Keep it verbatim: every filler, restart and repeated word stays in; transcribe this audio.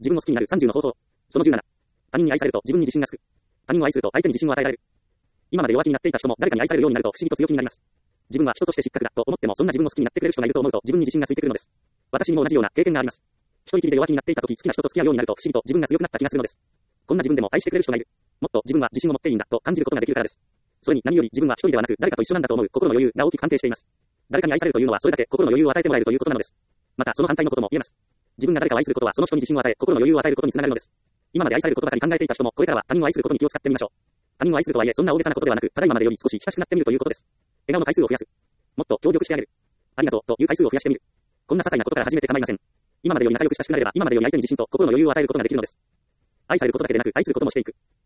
自分を好きになるさんじゅうの方法。そのじゅうなな。他人に愛されると自分に自信がつく。他人を愛すると相手に自信を与えられる。今まで弱気になっていた人も誰かに愛されるようになると不思議と強気になります。自分は人として失格だと思ってもそんな自分を好きになってくれる人がいると思うと自分に自信がついてくるのです。私にも同じような経験があります。一人きりで弱気になっていた時、好きな人と付き合うようになると不思議と自分が強くなった気がするのです。こんな自分でも愛してくれる人がいる。もっと自分は自信を持っていいんだと感じることができるからです。それに何より自分は一人ではなく誰かと一緒なんだと思う心の余裕が大きく関係しています。誰かに愛されるというのはそれだけ心の余裕を与えてもらえるということなのです。またその反対のことも言えます。自分が誰かを愛することはその人に自信を与え、心の余裕を与えることにつながるのです。今まで愛されることばかり考えていた人もこれからは他人を愛することに気を使ってみましょう。他人を愛するとはいえそんな大げさなことではなく、ただ今までより少し親しくなってみるということです。笑顔の回数を増やす。もっと協力してあげる。ありがとうという回数を増やしてみる。こんな些細なことから始めて構いません。今までより仲良く親しくなれば今までより相手に自信と心の余裕を与えることができるのです。愛されることだけでなく愛することもしていく。